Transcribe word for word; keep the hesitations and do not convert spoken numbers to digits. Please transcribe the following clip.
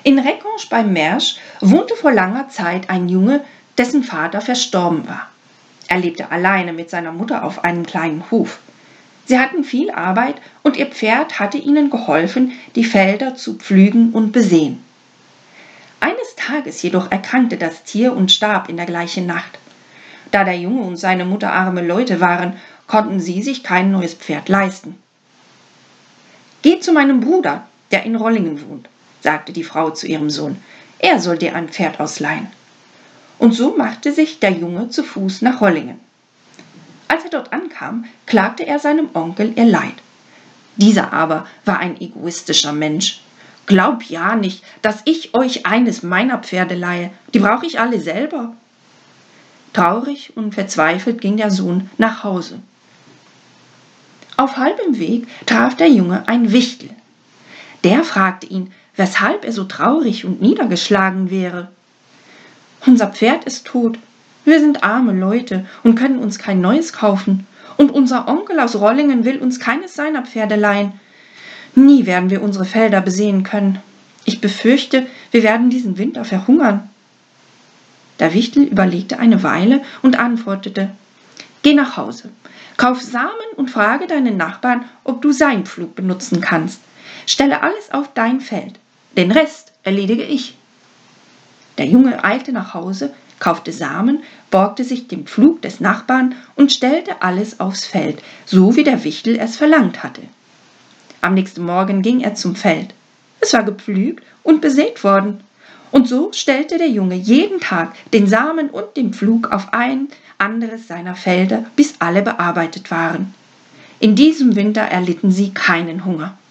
In Reckonsch beim Mersch wohnte vor langer Zeit ein Junge, dessen Vater verstorben war. Er lebte alleine mit seiner Mutter auf einem kleinen Hof. Sie hatten viel Arbeit und ihr Pferd hatte ihnen geholfen, die Felder zu pflügen und besehen. Eines Tages jedoch erkrankte das Tier und starb in der gleichen Nacht. Da der Junge und seine Mutter arme Leute waren, konnten sie sich kein neues Pferd leisten. »Geh zu meinem Bruder, der in Rollingen wohnt«, sagte die Frau zu ihrem Sohn. »Er soll dir ein Pferd ausleihen.« Und so machte sich der Junge zu Fuß nach Rollingen. Als er dort ankam, klagte er seinem Onkel ihr Leid. Dieser aber war ein egoistischer Mensch. »Glaub ja nicht, dass ich euch eines meiner Pferde leihe, die brauche ich alle selber.« Traurig und verzweifelt ging der Sohn nach Hause. Auf halbem Weg traf der Junge ein Wichtel. Der fragte ihn, weshalb er so traurig und niedergeschlagen wäre. »Unser Pferd ist tot. Wir sind arme Leute und können uns kein neues kaufen. Und unser Onkel aus Rollingen will uns keines seiner Pferde leihen. Nie werden wir unsere Felder besehen können. Ich befürchte, wir werden diesen Winter verhungern.« Der Wichtel überlegte eine Weile und antwortete: »Geh nach Hause, kauf Samen und frage deinen Nachbarn, ob du sein Pflug benutzen kannst. Stelle alles auf dein Feld. Den Rest erledige ich.« Der Junge eilte nach Hause, kaufte Samen, borgte sich den Pflug des Nachbarn und stellte alles aufs Feld, so wie der Wichtel es verlangt hatte. Am nächsten Morgen ging er zum Feld. Es war gepflügt und besät worden. Und so stellte der Junge jeden Tag den Samen und den Pflug auf ein anderes seiner Felder, bis alle bearbeitet waren. In diesem Winter erlitten sie keinen Hunger.